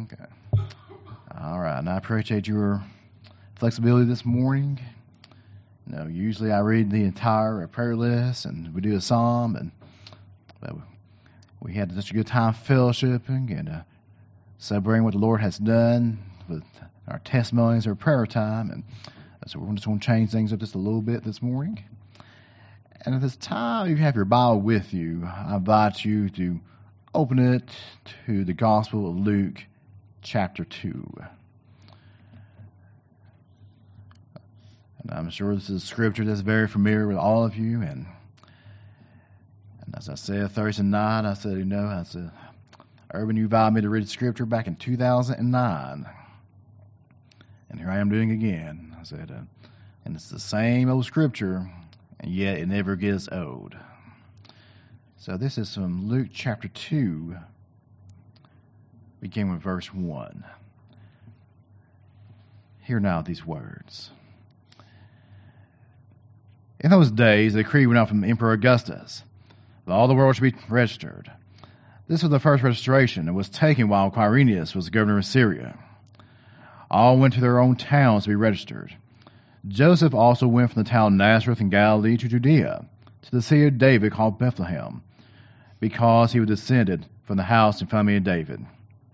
Okay. All right. And I appreciate your flexibility this morning. Usually I read the entire prayer list and we do a psalm, but we had such a good time fellowshipping and celebrating what the Lord has done with our testimonies or prayer time. And so we're just going to change things up just a little bit this morning. And at this time, if you have your Bible with you, I invite you to open it to the Gospel of Luke, chapter 2. And I'm sure this is scripture that's very familiar with all of you. And as I said Thursday night, I said, Urban, you invited me to read scripture back in 2009. And here I am doing it again. I said, and it's the same old scripture, and yet it never gets old. So this is from Luke chapter 2, beginning with verse 1. Hear now these words. In those days, a decree went out from Emperor Augustus that all the world should be registered. This was the first registration and was taken while Quirinius was governor of Syria. All went to their own towns to be registered. Joseph also went from the town of Nazareth in Galilee to Judea, to the city of David called Bethlehem, because he was descended from the house and family of David.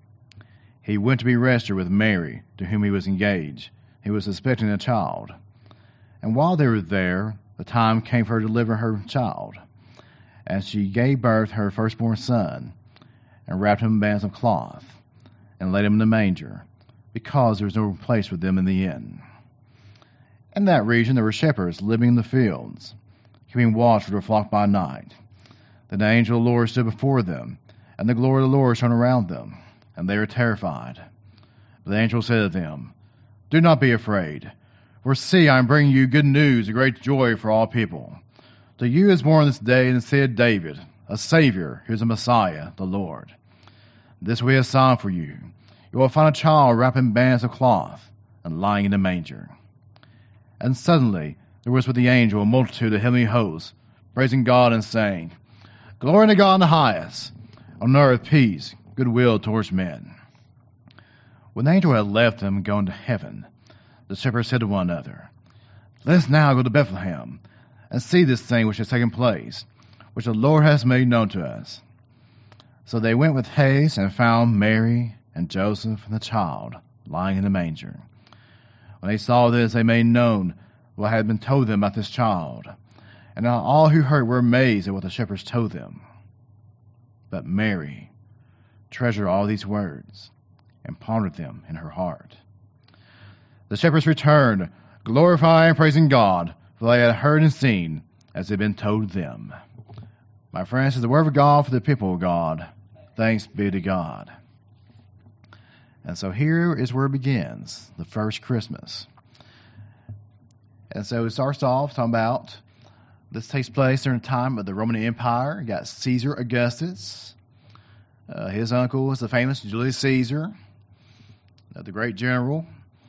He went to be registered with Mary, to whom he was engaged. He was expecting a child. And while they were there, the time came for her to deliver her child. And she gave birth to her firstborn son, and wrapped him in bands of cloth, and laid him in the manger, because there was no place for them in the inn. In that region there were shepherds living in the fields, keeping watch for their flock by night. Then the angel of the Lord stood before them, and the glory of the Lord shone around them, and they were terrified. But the angel said to them, Do not be afraid, for see, I am bringing you good news, a great joy for all people. To you is born this day in the city of David a Savior, who is the Messiah, the Lord. This will be a sign for you. You will find a child wrapped in bands of cloth and lying in a manger. And suddenly there was with the angel a multitude of heavenly hosts, praising God and saying, Glory to God in the highest, on earth peace, goodwill towards men. When the angel had left them and gone to heaven, the shepherds said to one another, Let us now go to Bethlehem, and see this thing which has taken place, which the Lord has made known to us. So they went with haste and found Mary and Joseph and the child lying in the manger. When they saw this, they made known what had been told them about this child. And all who heard were amazed at what the shepherds told them. But Mary treasured all these words and pondered them in her heart. The shepherds returned, glorifying and praising God, for they had heard and seen as had been told them. My friends, this is the word of God for the people of God. Thanks be to God. And so here is where it begins, the first Christmas. And so it starts off talking about, this takes place during the time of the Roman Empire. You got Caesar Augustus. His uncle was the famous Julius Caesar, the great general.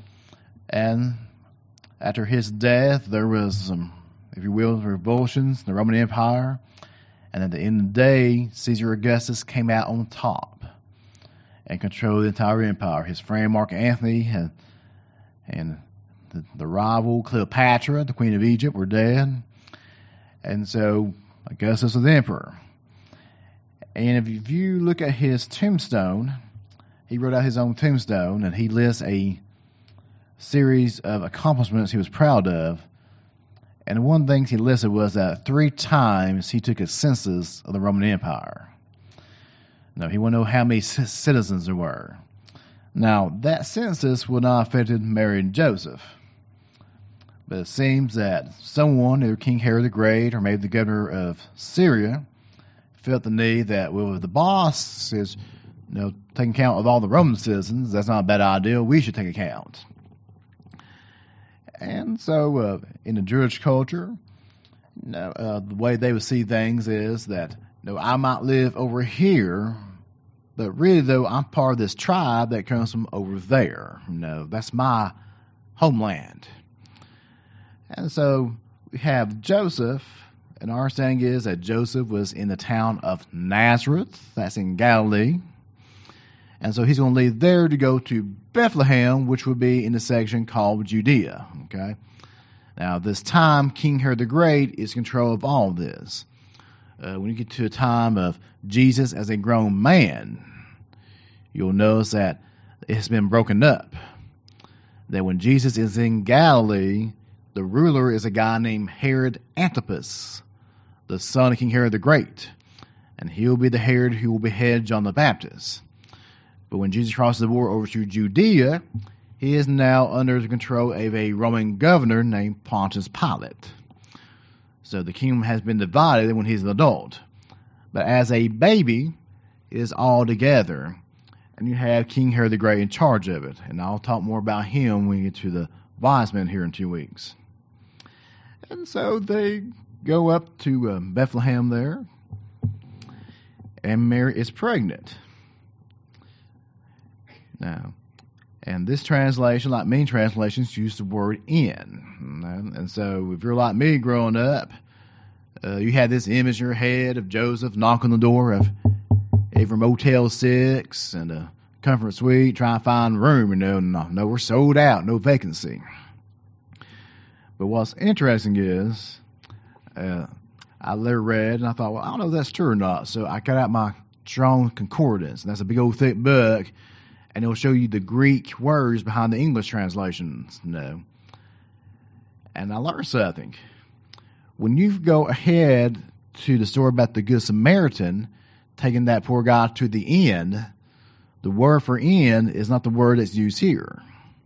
And after his death, there was some, if you will, revulsions in the Roman Empire. And at the end of the day, Caesar Augustus came out on top and controlled the entire empire. His friend Mark Antony and the rival Cleopatra, the queen of Egypt, were dead. And so Augustus was the emperor. And if you look at his tombstone, he wrote out his own tombstone, and he lists a series of accomplishments he was proud of. And one of the things he listed was that 3 times he took a census of the Roman Empire. Now, he wanted to know how many citizens there were. Now, that census would not have affected Mary and Joseph. But it seems that someone, either King Herod the Great or maybe the governor of Syria, felt the need that, well, if the boss is taking account of all the Roman citizens, that's not a bad idea. We should take account. And so in the Jewish culture, the way they would see things is that I might live over here, but really, though, I'm part of this tribe that comes from over there. That's my homeland. And so we have Joseph, and our understanding is that Joseph was in the town of Nazareth, that's in Galilee. And so he's going to leave there to go to Bethlehem, which would be in the section called Judea. Okay. Now, this time, King Herod the Great is in control of all this. When you get to a time of Jesus as a grown man, you'll notice that it's been broken up. That when Jesus is in Galilee, the ruler is a guy named Herod Antipas, the son of King Herod the Great. And he'll be the Herod who will behead John the Baptist. But when Jesus crosses the border over to Judea, he is now under the control of a Roman governor named Pontius Pilate. So the kingdom has been divided when he's an adult. But as a baby, it is all together. And you have King Herod the Great in charge of it. And I'll talk more about him when we get to the wise men here in 2 weeks. And so they go up to Bethlehem there. And Mary is pregnant. Now, and this translation, like many translations, use the word in. And so if you're like me growing up, you had this image in your head of Joseph knocking on the door of every Motel 6 and a comfort suite, trying to find room, no, we're sold out, no vacancy. But what's interesting is, I later read, and I thought, well, I don't know if that's true or not. So I got out my Strong Concordance, and that's a big old thick book, and it'll show you the Greek words behind the English translations. And I learned something. When you go ahead to the story about the Good Samaritan, taking that poor guy to the end, the word for end is not the word that's used here.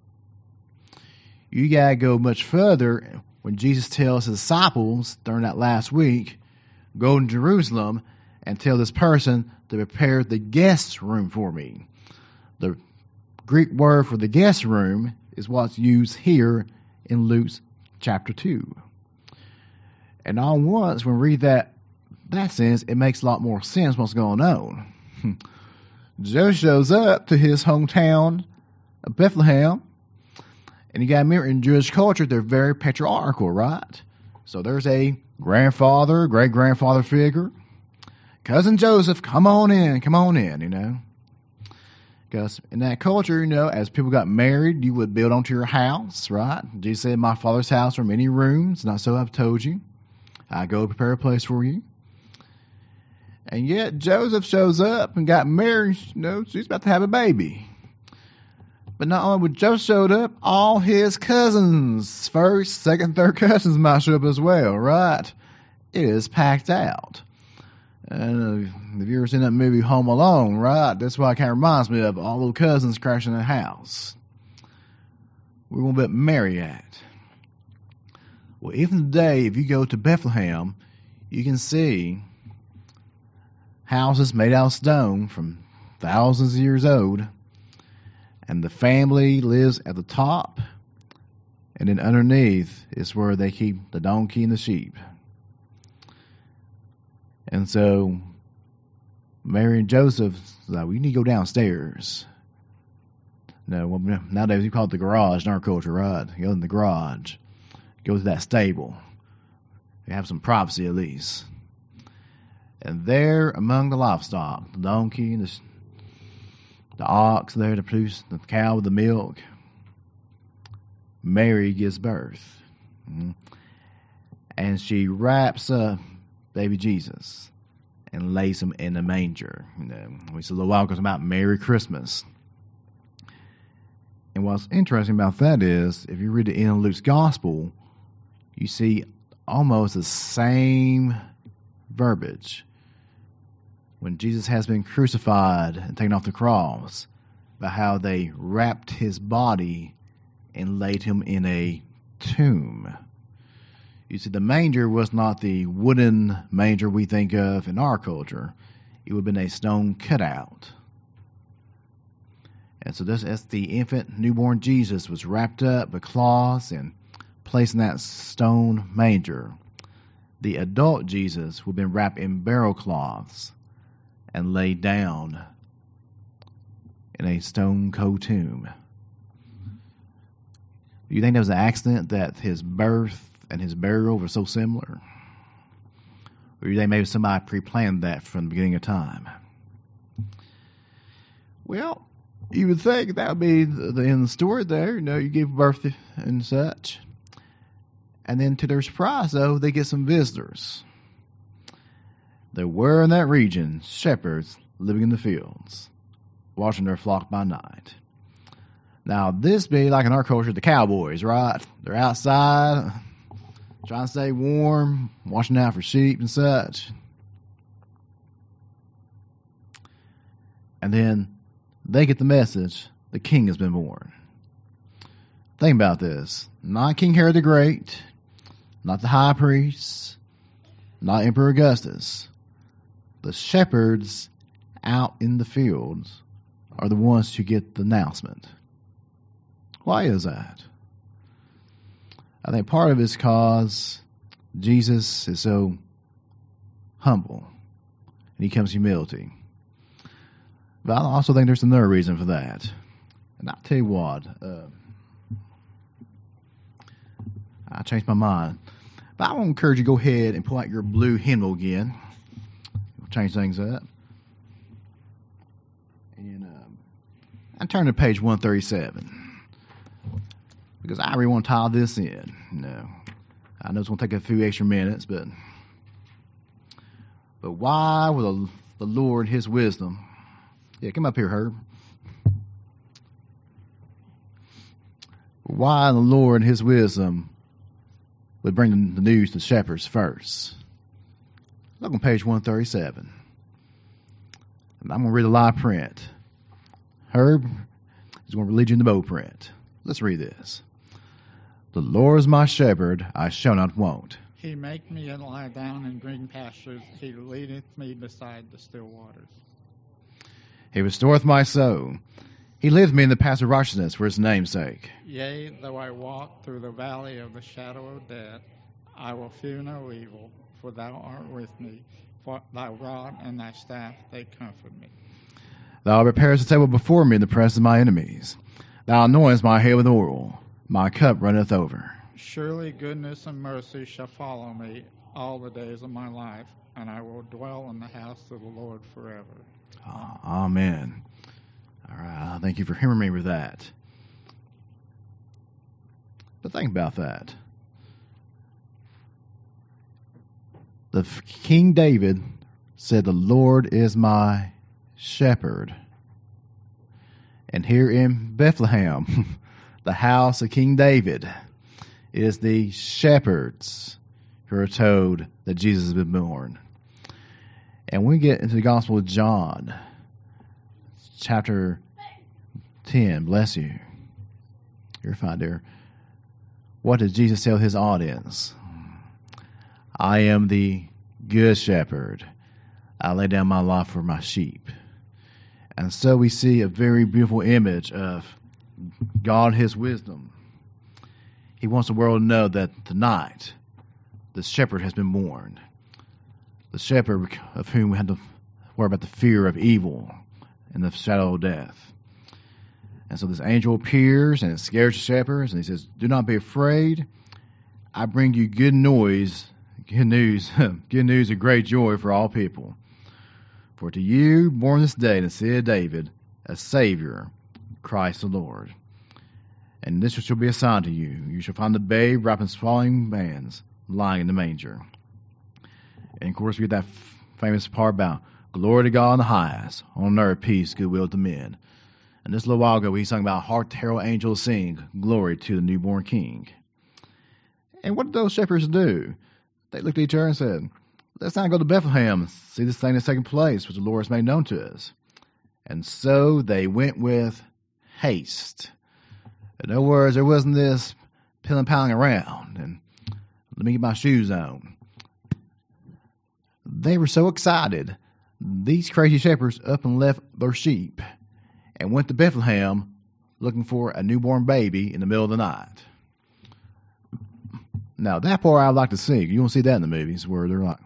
You got to go much further. When Jesus tells his disciples during that last week, go to Jerusalem and tell this person to prepare the guest room for me. The Greek word for the guest room is what's used here in Luke chapter 2. And all once, when we read that sense, it makes a lot more sense what's going on. Joe shows up to his hometown of Bethlehem. And you got to remember, in Jewish culture, they're very patriarchal, right? So there's a grandfather, great-grandfather figure. Cousin Joseph, come on in, Because in that culture, as people got married, you would build onto your house, right? Jesus said, my father's house are many rooms, not so I've told you. I go prepare a place for you. And yet Joseph shows up and got married, she's about to have a baby. But not only would Joseph showed up, all his cousins, first, second, third cousins might show up as well, right? It is packed out. And if you ever seen that movie Home Alone, right? That's why it kind of reminds me of all those cousins crashing in the house. We won't bet Mary at. Well, even today, if you go to Bethlehem, you can see houses made out of stone from thousands of years old. And the family lives at the top, and then underneath is where they keep the donkey and the sheep. And so Mary and Joseph like, we need to go downstairs. No, nowadays we call it the garage in our culture, right? You go in the garage, go to that stable. You have some privacy at least. And there among the livestock, the donkey and the ox there to produce the cow with the milk, Mary gives birth. And she wraps up baby Jesus and lays him in a manger. We said a little while ago about Merry Christmas. And what's interesting about that is, if you read the end of Luke's gospel, you see almost the same verbiage. When Jesus has been crucified and taken off the cross, about how they wrapped his body and laid him in a tomb. You see, the manger was not the wooden manger we think of in our culture. It would have been a stone cutout. And so this, as the infant newborn Jesus was wrapped up with cloths and placed in that stone manger, the adult Jesus would have been wrapped in burial cloths and laid down in a stone cold tomb. Do you think that was an accident that his birth and his burial were so similar? Or do you think maybe somebody pre-planned that from the beginning of time? Well, you would think that would be the end of the story there. You give birth and such. And then to their surprise, though, they get some visitors. There were in that region shepherds living in the fields, watching their flock by night. Now, this be like in our culture, the cowboys, right? They're outside, trying to stay warm, watching out for sheep and such. And then they get the message, the king has been born. Think about this. Not King Herod the Great, not the high priest, not Emperor Augustus. The shepherds out in the fields are the ones who get the announcement. Why is that? I think part of it is because Jesus is so humble and he comes humility. But I also think there's another reason for that. And I'll tell you what, I changed my mind. But I want to encourage you to go ahead and pull out your blue hymnal again. We'll change things up. And I turn to page 137. Because I really want to tie this in. I know it's going to take a few extra minutes, but why will the Lord, his wisdom... Yeah, come up here, Herb. Why the Lord, his wisdom, would bring the news to shepherds first. Look on page 137. And I'm going to read a live print. Herb is going to lead you in the bow print. Let's read this. The Lord is my shepherd, I shall not want. He maketh me to lie down in green pastures. He leadeth me beside the still waters. He restoreth my soul. He leadeth me in the paths of righteousness for his name's sake. Yea, though I walk through the valley of the shadow of death, I will fear no evil, for thou art with me. For thy rod and thy staff, they comfort me. Thou preparest a table before me in the presence of my enemies. Thou anointest my head with oil. My cup runneth over. Surely goodness and mercy shall follow me all the days of my life, and I will dwell in the house of the Lord forever. Oh, amen. All right, thank you for hearing me with that. But think about that. The King David said, the Lord is my shepherd. And here in Bethlehem, the house of King David, it is the shepherds who are told that Jesus has been born. And when we get into the Gospel of John, chapter 10, bless you. You're fine, dear. What did Jesus tell his audience? I am the good shepherd. I lay down my life for my sheep. And so we see a very beautiful image of God, his wisdom. He wants the world to know that tonight the shepherd has been born. The shepherd of whom we had to worry about the fear of evil and the shadow of death. And so this angel appears and it scares the shepherds and he says, do not be afraid. I bring you good news of great joy for all people. For to you, born this day in the city of David, a Savior, Christ the Lord. And this shall be a sign to you. You shall find the babe wrapped in swaddling bands, lying in the manger. And of course, we get that famous part about glory to God in the highest, on earth peace, goodwill to men. And just a little while ago, we sung about hark the herald angels sing, glory to the newborn King. And what did those shepherds do? They looked at each other and said, let's not go to Bethlehem and see this thing that's taking place, which the Lord has made known to us. And so they went with haste. In other words, there wasn't this pilling-palling around and let me get my shoes on. They were so excited, these crazy shepherds up and left their sheep and went to Bethlehem looking for a newborn baby in the middle of the night. Now, that part I'd like to see. You won't see that in the movies where they're like,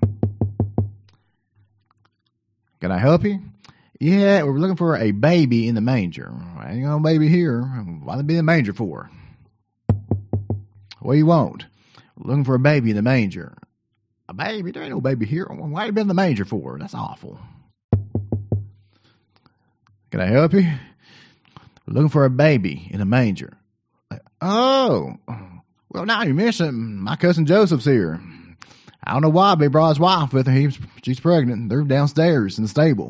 can I help you? Yeah, we're looking for a baby in the manger. Ain't no baby here. Why they be in the manger for? What do you want? We're looking for a baby in the manger. A baby? There ain't no baby here. Why you been in the manger for? That's awful. Can I help you? We're looking for a baby in a manger. Oh, well, now you mentioned my cousin Joseph's here. I don't know why, but he brought his wife with her. She's pregnant. They're downstairs in the stable.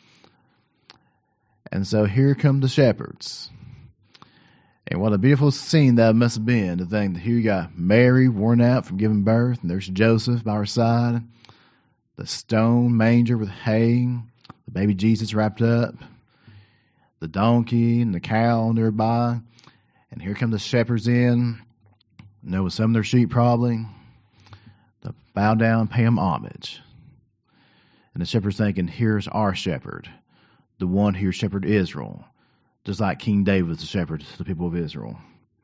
And so here come the shepherds. And what a beautiful scene that must have been, to think that here you got Mary worn out from giving birth, and there's Joseph by her side, the stone manger with hay, the baby Jesus wrapped up, the donkey and the cow nearby, and here come the shepherds in, with some of their sheep probably, to bow down and pay him homage. And the shepherds thinking, here's our shepherd, the one who shepherded Israel, just like King David was the shepherd to the people of Israel.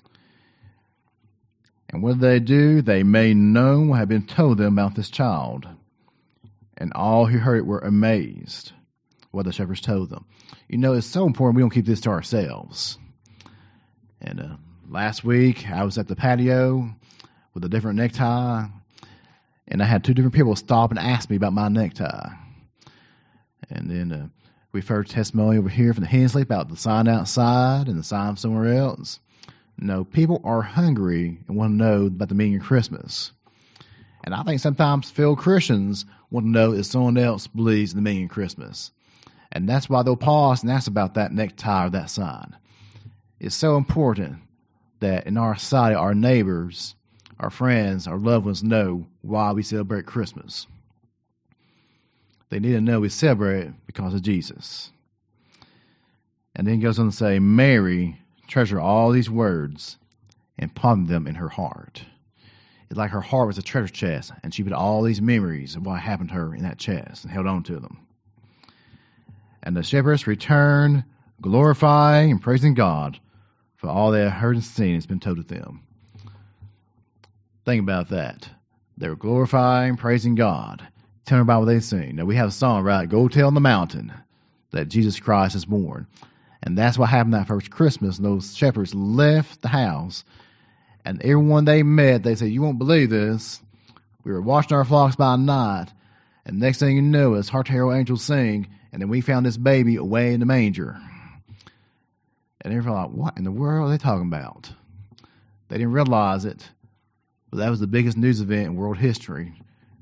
And what did they do? They made known what had been told them about this child. And all who heard it were amazed what the shepherds told them. It's so important we don't keep this to ourselves. And last week, I was at the patio with a different necktie, and I had two different people stop and ask me about my necktie. And then we've heard testimony over here from the Hensley about the sign outside and the sign somewhere else. People are hungry and want to know about the meaning of Christmas. And I think sometimes fellow Christians want to know if someone else believes in the meaning of Christmas. And that's why they'll pause and ask about that necktie or that sign. It's so important that in our society, our neighbors, our friends, our loved ones know why we celebrate Christmas. They need to know we celebrate it because of Jesus. And then he goes on to say, Mary treasured all these words and pondered them in her heart. It's like her heart was a treasure chest, and she put all these memories of what happened to her in that chest and held on to them. And the shepherds returned, glorifying and praising God for all they had heard and seen has been told to them. Think about that. They were glorifying, praising God, telling about what they've seen. Now, we have a song, right? Go tell on the mountain that Jesus Christ is born. And that's what happened that first Christmas. And those shepherds left the house, and everyone they met, they said, you won't believe this. We were watching our flocks by night, and next thing you know, it's Hark the Herald Angels Sing, and then we found this baby away in the manger. And everyone like, what in the world are they talking about? They didn't realize it, but that was the biggest news event in world history.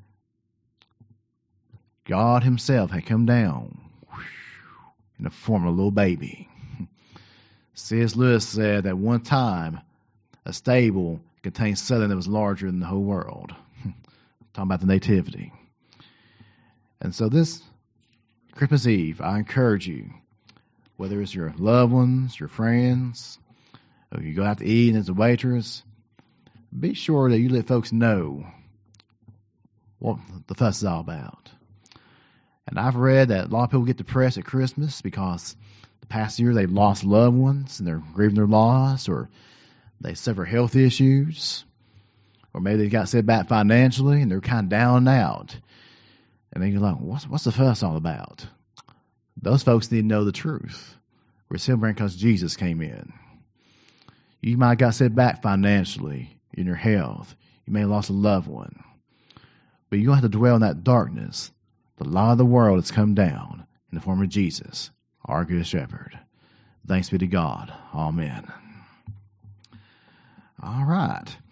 God himself had come down in the form of a little baby. C.S. Lewis said that one time a stable contained something that was larger than the whole world. Talking about the nativity. And so this Christmas Eve, I encourage you, whether it's your loved ones, your friends, or you go out to eat as a waitress, be sure that you let folks know what the fuss is all about. And I've read that a lot of people get depressed at Christmas because the past year they've lost loved ones and they're grieving their loss, or they suffer health issues, or maybe they got set back financially and they're kind of down and out. And then you're like, what's the fuss all about? Those folks need to know the truth. We're celebrating because Jesus came in. You might have got set back financially in your health. You may have lost a loved one. But you don't have to dwell in that darkness. The light of the world has come down in the form of Jesus, our good shepherd. Thanks be to God. Amen. All right.